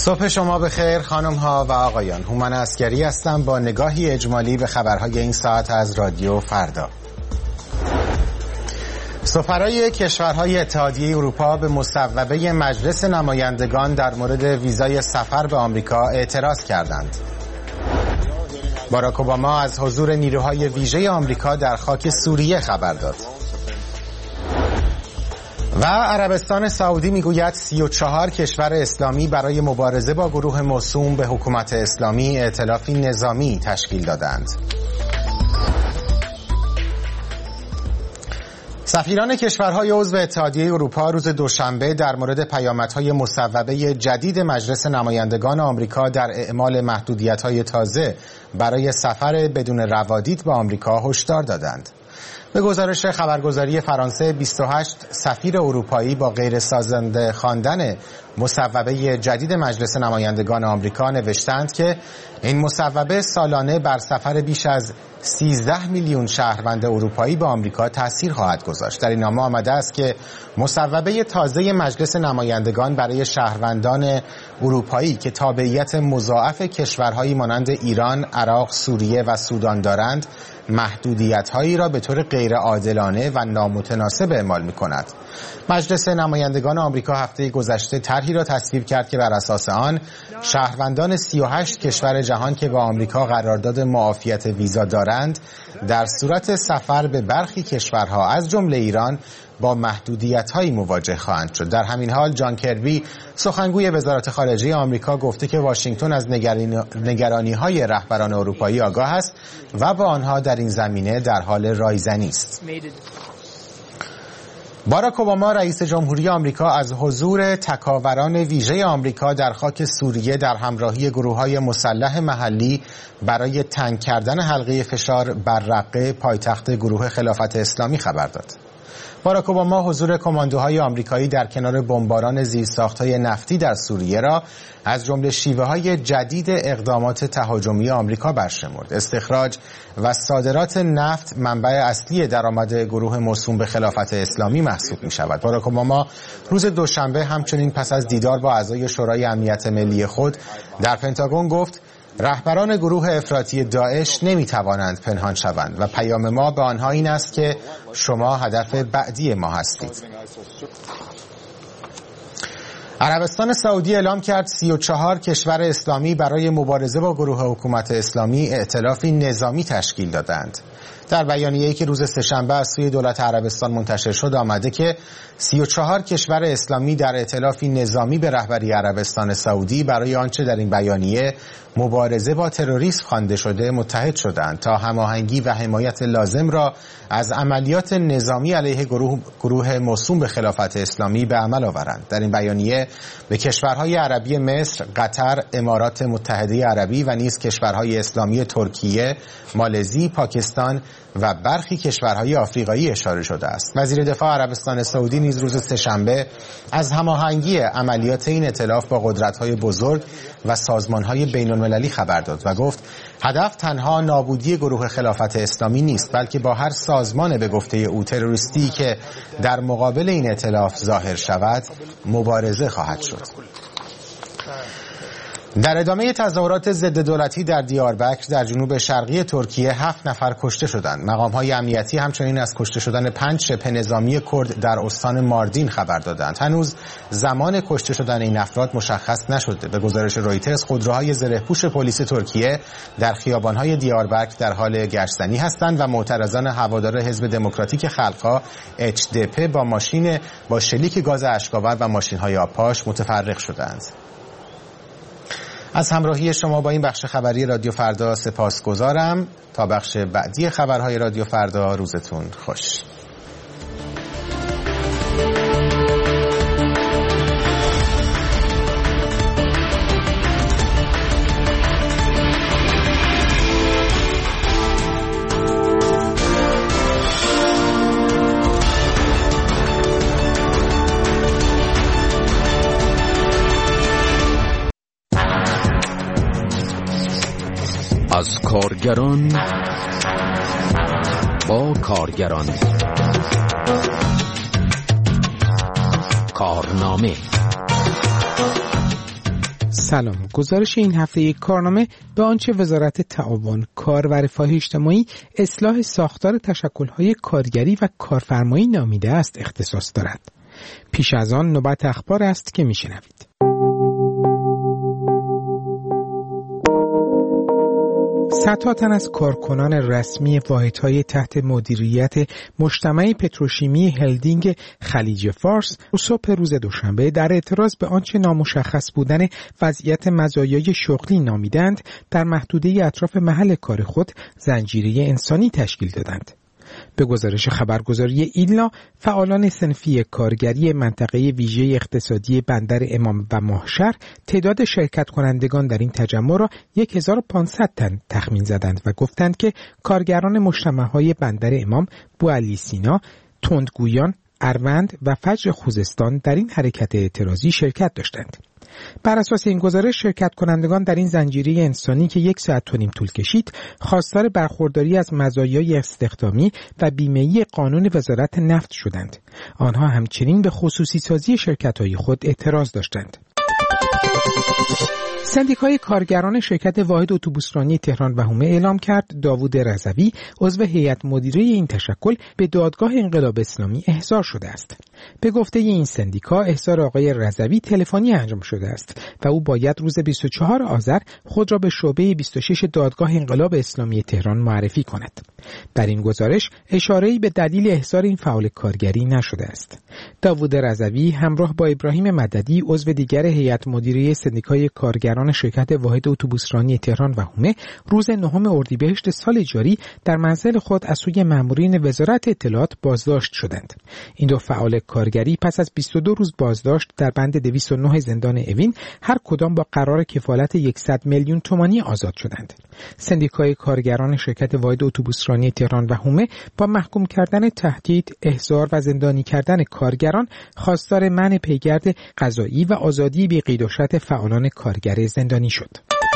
صبح شما بخیر خانم ها و آقایان. هومن عسگری هستم با نگاهی اجمالی به خبرهای این ساعت از رادیو فردا. سفرای کشورهای اتحادیه اروپا به مصوبه مجلس نمایندگان در مورد ویزای سفر به آمریکا اعتراض کردند. باراک اوباما از حضور نیروهای ویژه آمریکا در خاک سوریه خبر داد. و عربستان سعودی میگوید 34 کشور اسلامی برای مبارزه با گروه موسوم به حکومت اسلامی ائتلافی نظامی تشکیل دادند. سفیران کشورهای عضو اتحادیه اروپا روز دوشنبه در مورد پیامدهای مصوبه جدید مجلس نمایندگان آمریکا در اعمال محدودیت‌های تازه برای سفر بدون روادید به آمریکا هشدار دادند. به گزارش خبرگزاری فرانسه 28 سفیر اروپایی با غیر سازنده خواندن مصوبه جدید مجلس نمایندگان آمریکا نوشتند که این مصوبه سالانه بر سفر بیش از 13 میلیون شهروند اروپایی به آمریکا تأثیر خواهد گذاشت. در این نامه آمده است که مصوبه تازه مجلس نمایندگان برای شهروندان اروپایی که تابعیت مضاعف کشورهایی مانند ایران، عراق، سوریه و سودان دارند، محدودیت‌هایی را به طور غیر عادلانه و نامتناسب اعمال می‌کند. مجلس نمایندگان آمریکا هفته گذشته طرحی را تصویب کرد که بر اساس آن شهروندان 38 کشور جهان که با آمریکا قرارداد معافیت ویزا دارند در صورت سفر به برخی کشورها از جمله ایران با محدودیت‌هایی مواجه خواهند شد. در همین حال جان کربی سخنگوی وزارت خارجه آمریکا گفته که واشنگتن از نگرانی‌های رهبران اروپایی آگاه است و با آنها در این زمینه در حال رایزنی است. باراک اوباما رئیس جمهوری آمریکا از حضور تکاوران ویژه آمریکا در خاک سوریه در همراهی گروه‌های مسلح محلی برای تنگ کردن حلقه فشار بر رقه پایتخت گروه خلافت اسلامی خبر داد. باراک اوباما حضور کماندوهای آمریکایی در کنار بمباران زیرساخت‌های نفتی در سوریه را از جمله شیوه‌های جدید اقدامات تهاجمی آمریکا برشمرد. استخراج و صادرات نفت منبع اصلی درآمد گروه موسوم به خلافت اسلامی محسوب می‌شود. باراک اوباما روز دوشنبه همچنین پس از دیدار با اعضای شورای امنیت ملی خود در پنتاگون گفت رهبران گروه افراطی داعش نمیتوانند پنهان شوند و پیام ما به آنها این است که شما هدف بعدی ما هستید. عربستان سعودی اعلام کرد 34 کشور اسلامی برای مبارزه با گروه حکومت اسلامی ائتلافی نظامی تشکیل دادند. در بیانیه‌ای که روز سه‌شنبه از سوی دولت عربستان منتشر شد آمده که 34 کشور اسلامی در ائتلافی نظامی به رهبری عربستان سعودی برای آنچه در این بیانیه مبارزه با تروریسم خوانده شده متحد شدند تا هماهنگی و حمایت لازم را از عملیات نظامی علیه گروه موسوم به خلافت اسلامی به عمل آورند. در این بیانیه به کشورهای عربی مصر، قطر، امارات متحده عربی و نیز کشورهای اسلامی ترکیه، مالزی، پاکستان و برخی کشورهای آفریقایی اشاره شده است. وزیر دفاع عربستان سعودی نیز روز سه‌شنبه از هماهنگی عملیات این ائتلاف با قدرت‌های بزرگ و سازمان‌های بین‌المللی خبر داد و گفت هدف تنها نابودی گروه خلافت اسلامی نیست، بلکه با هر سازمان به گفته او تروریستی که در مقابل این ائتلاف ظاهر شود مبارزه خواهد شد. در ادامه تظاهرات ضد دولتی در دیاربکر در جنوب شرقی ترکیه 7 نفر کشته شدند. مقام‌های امنیتی همچنین از کشته شدن 5 شبه نظامی کرد در استان ماردین خبر دادند. هنوز زمان کشته شدن این افراد مشخص نشده. به گزارش رویترز خودروهای زره‌پوش پلیس ترکیه در خیابان‌های دیاربکر در حال گشتزنی هستند و معترضان هوادار حزب دموکراتیک خلق‌ها HDP با شلیک گاز اشک‌آور و ماشین‌های آبپاش متفرق شدند. از همراهی شما با این بخش خبری رادیو فردا سپاسگزارم. تا بخش بعدی خبرهای رادیو فردا روزتون خوش. از کارگران با کارگران، کارنامه سلام. گزارش این هفته کارنامه به آنچه وزارت تعاون، کار و رفاه اجتماعی اصلاح ساختار تشکل‌های کارگری و کارفرمایی نامیده است اختصاص دارد. پیش از آن نوبت اخبار است که میشنوید. صدها تن از کارکنان رسمی واحدهای تحت مدیریت مجتمع پتروشیمی هلدینگ خلیج فارس صبح روز دوشنبه در اعتراض به آنچه نامشخص بودن وضعیت مزایای شغلی نامیدند در محدوده اطراف محل کار خود زنجیره انسانی تشکیل دادند. به گزارش خبرگزاری ایلنا، فعالان صنفی کارگری منطقه ویژه اقتصادی بندر امام و ماهشهر تعداد شرکت کنندگان در این تجمع را 1500 تن تخمین زدند و گفتند که کارگران مجتمع‌های بندر امام، بوعلی سینا، تندگویان، اروند و فجر خوزستان در این حرکت اعتراضی شرکت داشتند. بر اساس این گزارش شرکت کنندگان در این زنجیره انسانی که 1 ساعت و نیم طول کشید خواستار برخورداری از مزایای استخدامی و بیمه‌ای قانون وزارت نفت شدند. آنها همچنین به خصوصی سازی شرکت‌های خود اعتراض داشتند. سندیکای کارگران شرکت واحد اتوبوسرانی تهران و حومه اعلام کرد داوود رضوی عضو هیئت مدیره این تشکل به دادگاه انقلاب اسلامی احضار شده است. به گفته این سندیکا احضار آقای رضوی تلفنی انجام شده است و او باید روز 24 آذر خود را به شعبه 26 دادگاه انقلاب اسلامی تهران معرفی کند. در این گزارش اشاره‌ای به دلیل احضار این فعال کارگری نشده است. داوود رضوی همراه با ابراهیم مددی عضو دیگر هیئت مدیره سندیکای کارگران شرکت واحد اتوبوسرانی تهران و حومه روز 9 اردیبهشت سال جاری در منزل خود از سوی مامورین وزارت اطلاعات بازداشت شدند. این دو فعال کارگری پس از 22 روز بازداشت در بند 209 زندان اوین هر کدام با قرار کفالت 100 میلیون تومانی آزاد شدند. سندیکای کارگران شرکت واحد اتوبوسرانی تهران و حومه با محکوم کردن تهدید، احضار و زندانی کردن کارگران خواستار منع پیگرد قضایی و آزادی بی قید و شرط فعالان کارگر زندانی شد.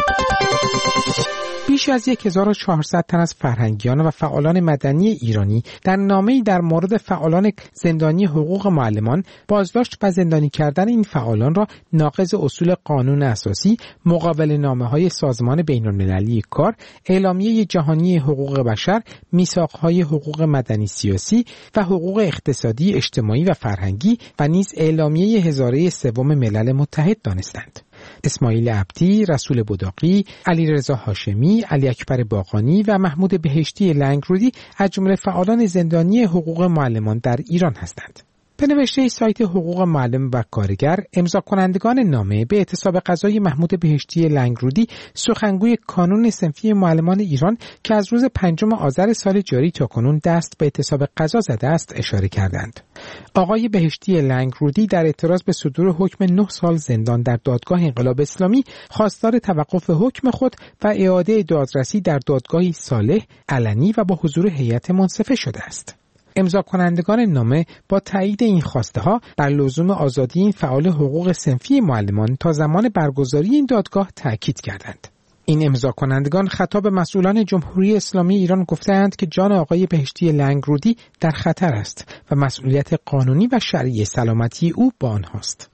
بیش از 1400 تن از فرهنگیان و فعالان مدنی ایرانی در نامه‌ای در مورد فعالان زندانی حقوق معلمان بازداشت و زندانی کردن این فعالان را ناقض اصول قانون اساسی، مقابله‌نامه‌های سازمان بین‌المللی کار، اعلامیه جهانی حقوق بشر، میثاق‌های حقوق مدنی سیاسی و حقوق اقتصادی، اجتماعی و فرهنگی و نیز اعلامیه هزاره سوم ملل متحد دانستند. اسماعیل عبدی، رسول بداقی، علیرضا هاشمی، علی اکبر باقانی و محمود بهشتی لنگرودی از جمله فعالان زندانی حقوق معلمان در ایران هستند. به نوشته سایت حقوق معلم و کارگر، امضا کنندگان نامه به اعتصاب قضای محمود بهشتی لنگرودی سخنگوی کانون صنفی معلمان ایران که از روز 5 آذر سال جاری تاکنون دست به اعتصاب قضا زده است اشاره کردند. آقای بهشتی لنگرودی در اعتراض به صدور حکم 9 سال زندان در دادگاه انقلاب اسلامی خواستار توقف حکم خود و اعاده دادرسی در دادگاهی صالح، علنی و با حضور هیئت منصفه شده است. امضا کنندگان نامه با تایید این خواسته ها بر لزوم آزادی این فعال حقوق صنفی معلمان تا زمان برگزاری این دادگاه تاکید کردند. این امضا کنندگان خطاب مسئولان جمهوری اسلامی ایران گفتند که جان آقای بهشتی لنگرودی در خطر است و مسئولیت قانونی و شرعی سلامتی او با آنهاست.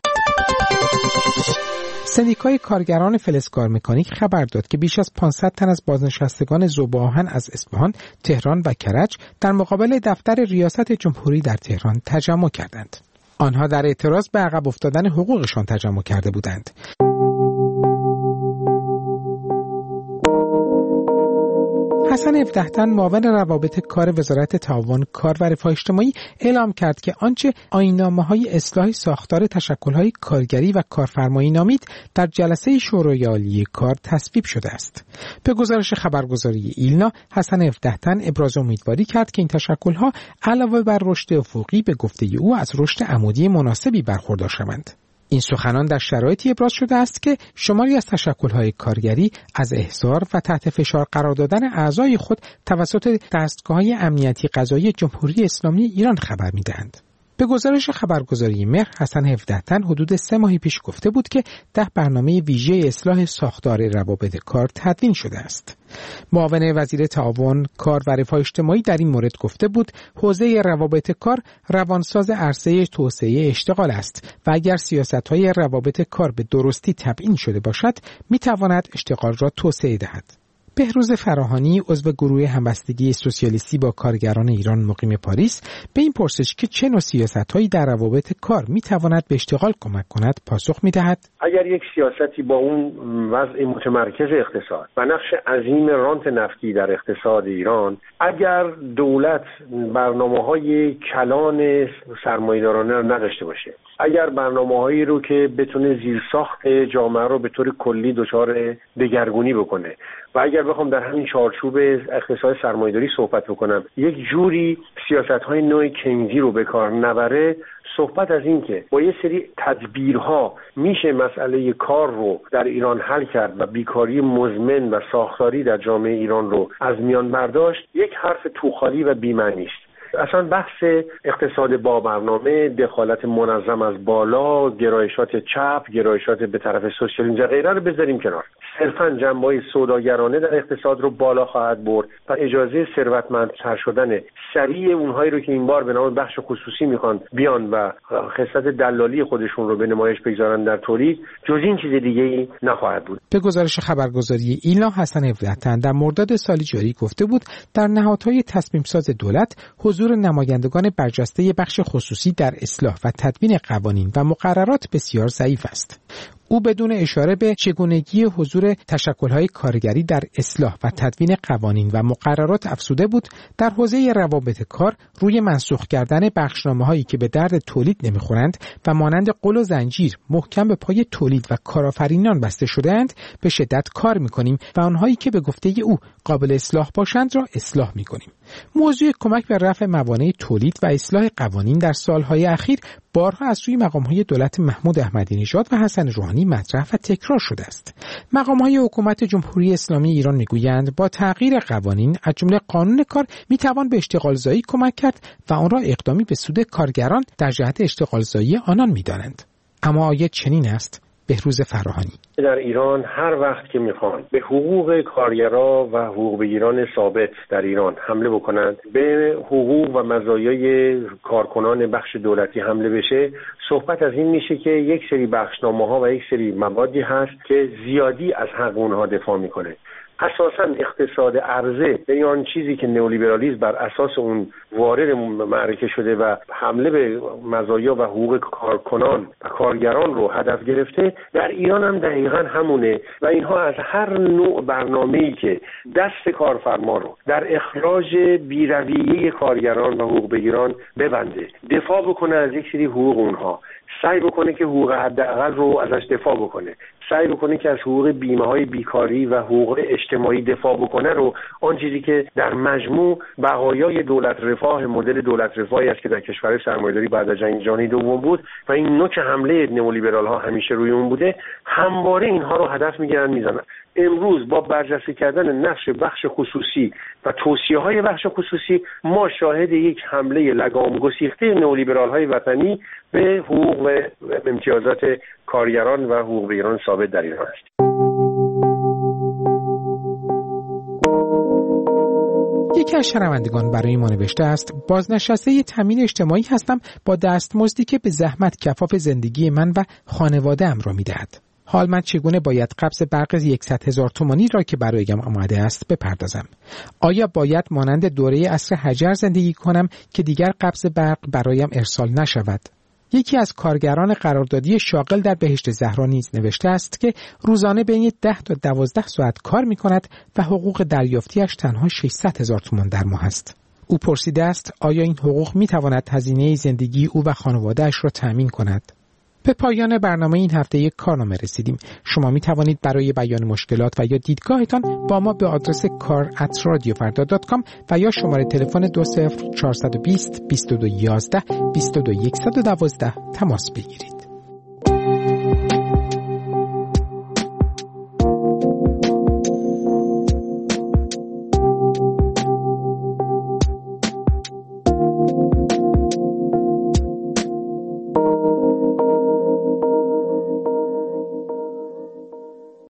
سندیکای کارگران فلزکار مکانیک خبر داد که بیش از 500 تن از بازنشستگان ذوب‌آهن از اصفهان، تهران و کرج در مقابل دفتر ریاست جمهوری در تهران تجمع کردند. آنها در اعتراض به عقب افتادن حقوقشان تجمع کرده بودند. حسن 17 تن معاون روابط کار وزارت تعاون، کار و رفاه اجتماعی اعلام کرد که آنچه آیین‌نامه‌های اصلاح ساختار تشکل‌های کارگری و کارفرمایی نامید در جلسه شورای عالی کار تصویب شده است. به گزارش خبرگزاری ایلنا، حسن 17 تن ابراز امیدواری کرد که این تشکل‌ها علاوه بر رشد افقی به گفته او از رشد عمودی مناسبی برخوردار شوند. این سخنان در شرایطی ابراز شده است که شماری از تشکل‌های کارگری از احضار و تحت فشار قرار دادن اعضای خود توسط دستگاه‌های امنیتی قضایی جمهوری اسلامی ایران خبر می‌دهند. به گزارش خبرگزاری مهر، حسن 17 تن حدود 3 ماه پیش گفته بود که 10 برنامه ویژه اصلاح ساختار روابط کار تدوین شده است. معاون وزیر تعاون، کار و رفاه اجتماعی در این مورد گفته بود حوزه روابط کار روانساز عرصه توسعه اشتغال است و اگر سیاست‌های روابط کار به درستی تبیین شده باشد می‌تواند اشتغال را توسعه دهد. بهروز فراهانی عضو گروه همبستگی سوسیالیستی با کارگران ایران مقیم پاریس به این پرسش که چه نوع سیاست‌هایی در روابط کار می‌تواند به اشتغال کمک کند پاسخ می‌دهد: اگر یک سیاستی با اون وضع متمرکز اقتصاد و نقش عظیم رانت نفتی در اقتصاد ایران، اگر دولت برنامه‌های کلان سرمایه‌دارانه را نداشته باشه، اگر برنامه‌هایی رو که بتونه زیرساخت جامعه رو به طور کلی دچار دگرگونی بکنه و اگر بخوام در همین چارچوب اقتصاد سرمایه‌داری صحبت بکنم، یک جوری سیاست‌های نوع کینزی رو به کار نبره، صحبت از این که با یه سری تدبیرها میشه مسئله کار رو در ایران حل کرد و بیکاری مزمن و ساختاری در جامعه ایران رو از میان برداشت، یک حرف توخالی و بی‌معنی است. اصلا بحث اقتصاد با برنامه، دخالت منظم از بالا، گرایشات چپ، گرایشات به طرف سوسیالیسم و غیره رو بذاریم کنار. صرفاً جنبه‌های سوداگرانه در اقتصاد رو بالا خواهد برد و اجازه ثروتمندتر شدن سریع اونهایی رو که این بار به نام بخش خصوصی میخوان بیان و خصلت دلالی خودشون رو به نمایش بگذارن در تولید، جز این چیز دیگه‌ای نخواهد بود. به گزارش خبرگزاری ایلا، حسن هفده‌تن در مرداد سال جاری گفته بود در نهادهای تصمیم ساز دولت حضور نمایندگان برجسته بخش خصوصی در اصلاح و تدوین قوانین و مقررات بسیار ضعیف است. او بدون اشاره به چگونگی حضور تشکل‌های کارگری در اصلاح و تدوین قوانین و مقررات افزوده بود در حوزه روابط کار روی منسوخ کردن بخشنامه‌هایی که به درد تولید نمی‌خورند و مانند قل و زنجیر محکم به پای تولید و کارآفرینان بسته شده‌اند به شدت کار می‌کنیم و آنهایی که به گفته او قابل اصلاح باشند را اصلاح می‌کنیم. موضوع کمک به رفع موانع تولید و اصلاح قوانین در سال‌های اخیر بارها از سوی مقام‌های دولت محمود احمدی نژاد و حسن روحانی مطرح و تکرار شده است. مقام‌های حکومت جمهوری اسلامی ایران می‌گویند با تغییر قوانین از جمله قانون کار می‌توان به اشتغالزایی کمک کرد و آن را اقدامی به سود کارگران در جهت اشتغالزایی آنان می‌دانند. اما آیا چنین است؟ بهروز فراهانی: در ایران هر وقت که میخوان به حقوق کارگرا و حقوق بگیران ثابت در ایران حمله بکنند، به حقوق و مزایای کارکنان بخش دولتی حمله بشه، صحبت از این میشه که یک سری بخشنامه‌ها و یک سری موادی هست که زیادی از حق اونها دفاع میکنه. اساساً اقتصاد عرضه، یعنی آن چیزی که نئولیبرالیسم بر اساس اون وارد معرکه شده و حمله به مزایا و حقوق کارکنان و کارگران رو هدف گرفته، در ایران هم دقیقاً همونه و اینها از هر نوع برنامه‌ای که دست کارفرما رو در اخراج بی‌رویه کارگران و حقوق بگیران ببنده، دفاع بکنه از یک سری حقوق اونها، سعی بکنه که حقوق حداقل رو ازش دفاع بکنه، سعی بکنه که از حقوق بیمه‌های بیکاری و حقوق اجتماعی دفاع بکنه، رو آن چیزی که در مجموع بقایای دولت رفاه، مدل دولت رفاهی است که در کشور سرمایه‌داری بعد از جنگ جهانی دوم بود و این نوک حمله نئولیبرال‌ها همیشه روی اون بوده، همواره اینها رو هدف می‌گیرن میزنن. امروز با برجسته کردن نقش بخش خصوصی و توصیه‌های بخش خصوصی، ما شاهد یک حمله لگام گسیخته نئولیبرال‌های وطنی به حقوق و امتیازات کارگران و حقوق بگیران ثابت در ایران است. یکی از شنوندگان برای ما نوشته است: بازنشسته تامین اجتماعی هستم با دستمزدی که به زحمت کفاف زندگی من و خانواده‌ام را می‌دهد. حال من چگونه باید قبض برق 100,000 تومانی را که برایم آمده است بپردازم؟ آیا باید مانند دوره عصر حجر زندگی کنم که دیگر قبض برق برایم ارسال نشود؟ یکی از کارگران قراردادی شاغل در بهشت زهرا نیز نوشته است که روزانه بین 10 تا 12 ساعت کار می کند و حقوق دریافتیش تنها 600,000 تومان در ماه است. او پرسیده است آیا این حقوق می تواند هزینه زندگی او و خانواده‌اش را تأمین کند؟ به پایان برنامه این هفته یک کارنامه رسیدیم. شما می توانید برای بیان مشکلات و یا دیدگاهتان با ما به آدرس kar@radiofarda.com و یا شماره تلفن 20 420 22 11 22 112 تماس بگیرید.